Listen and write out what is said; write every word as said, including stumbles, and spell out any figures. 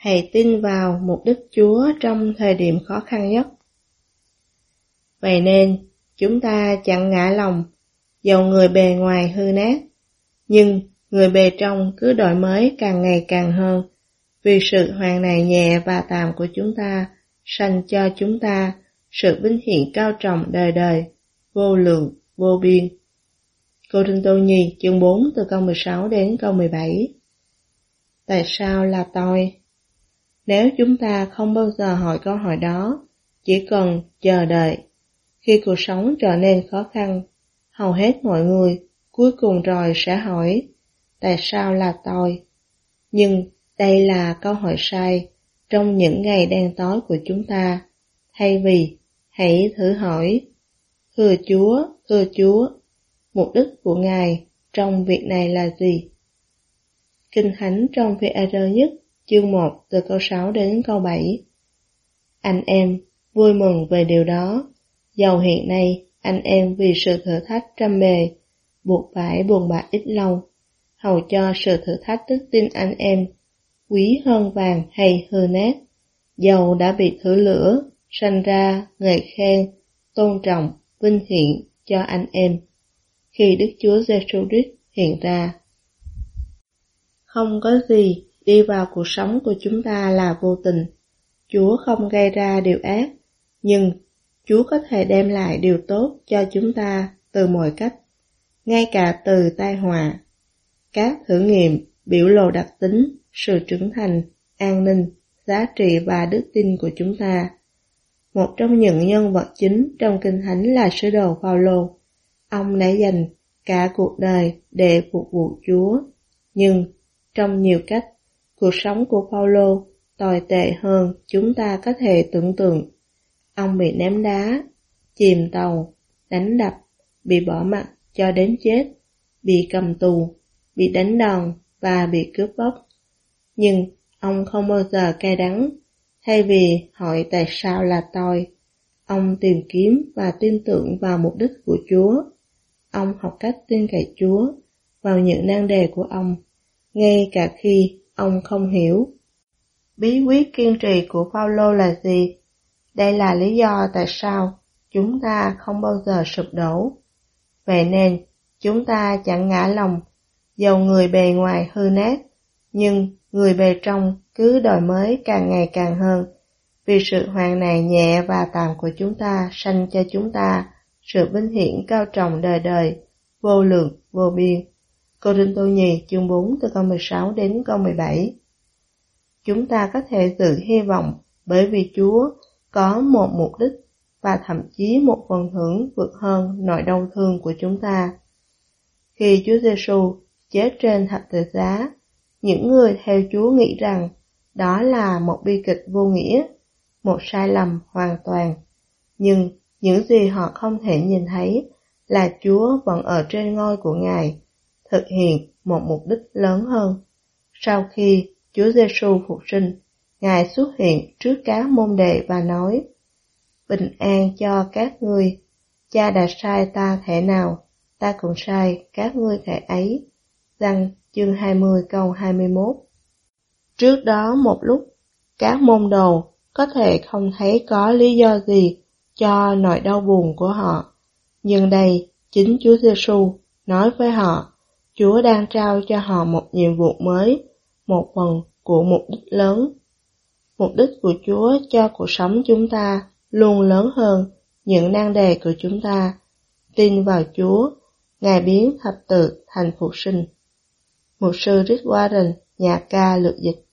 hãy tin vào mục đích Chúa trong thời điểm khó khăn nhất. Vậy nên, chúng ta chẳng ngã lòng, dầu người bề ngoài hư nát, nhưng người bề trong cứ đổi mới càng ngày càng hơn, vì sự hoàn này nhẹ và tạm của chúng ta sanh cho chúng ta sự vinh hiển cao trọng đời đời, vô lượng, vô biên. Cô-rinh-tô nhì chương bốn từ câu mười sáu đến câu mười bảy. Tại sao là tôi? Nếu chúng ta không bao giờ hỏi câu hỏi đó, chỉ cần chờ đợi, khi cuộc sống trở nên khó khăn, hầu hết mọi người cuối cùng rồi sẽ hỏi, tại sao là tôi? Nhưng đây là câu hỏi sai trong những ngày đen tối của chúng ta. Thay vì, hãy thử hỏi, thưa Chúa, thưa Chúa, mục đích của Ngài trong việc này là gì? Kinh Thánh trong Phi-e-rơ nhất chương một từ câu sáu đến câu bảy. Anh em vui mừng về điều đó, dầu hiện nay anh em vì sự thử thách trăm bề, buộc phải buồn bã ít lâu, hầu cho sự thử thách đức tin anh em quý hơn vàng hay hư nát, dầu đã bị thử lửa, sanh ra ngợi khen, tôn trọng, vinh hiển cho anh em, khi Đức Chúa Giêsu Christ hiện ra. Không có gì đi vào cuộc sống của chúng ta là vô tình. Chúa không gây ra điều ác, nhưng Chúa có thể đem lại điều tốt cho chúng ta từ mọi cách, ngay cả từ tai họa. Các thử nghiệm biểu lộ đặc tính, sự trưởng thành, an ninh, giá trị và đức tin của chúng ta. Một trong những nhân vật chính trong Kinh Thánh là sứ đồ Phao-lô. Ông đã dành cả cuộc đời để phục vụ Chúa, nhưng trong nhiều cách, cuộc sống của Phao-lô tồi tệ hơn chúng ta có thể tưởng tượng. Ông bị ném đá, chìm tàu, đánh đập, bị bỏ mặc cho đến chết, bị cầm tù, bị đánh đòn và bị cướp bóc. Nhưng ông không bao giờ cay đắng. Thay vì hỏi tại sao là tôi, ông tìm kiếm và tin tưởng vào mục đích của Chúa. Ông học cách tin cậy Chúa vào những nan đề của ông, ngay cả khi ông không hiểu. Bí quyết kiên trì của Phao-lô là gì? Đây là lý do tại sao chúng ta không bao giờ sụp đổ. Vậy nên, chúng ta chẳng ngã lòng, dầu người bề ngoài hư nát, nhưng người bề trong cứ đổi mới càng ngày càng hơn, vì sự hoàn này nhẹ và tạm của chúng ta sanh cho chúng ta sự vinh hiển cao trọng đời đời, vô lượng, vô biên. Cô-rinh-tô nhì chương bốn từ câu mười sáu đến câu mười bảy. Chúng ta có thể giữ hy vọng bởi vì Chúa có một mục đích và thậm chí một phần thưởng vượt hơn nỗi đau thương của chúng ta. Khi Chúa Giêsu chết trên thập tự giá, những người theo Chúa nghĩ rằng đó là một bi kịch vô nghĩa, một sai lầm hoàn toàn. Nhưng những gì họ không thể nhìn thấy là Chúa vẫn ở trên ngôi của Ngài, thực hiện một mục đích lớn hơn. Sau khi Chúa Giêsu phục sinh, Ngài xuất hiện trước các môn đệ và nói, bình an cho các ngươi, Cha đã sai ta thể nào, ta cũng sai các ngươi thể ấy. Giăng chương hai mươi câu hai mươi mốt. Trước đó một lúc, các môn đồ có thể không thấy có lý do gì cho nỗi đau buồn của họ. Nhưng đây, chính Chúa Giêsu nói với họ, Chúa đang trao cho họ một nhiệm vụ mới, một phần của mục đích lớn. Mục đích của Chúa cho cuộc sống chúng ta luôn lớn hơn những nan đề của chúng ta. Tin vào Chúa, Ngài biến thập tự thành phục sinh. Mục sư Rick Warren, nhà ca lược dịch.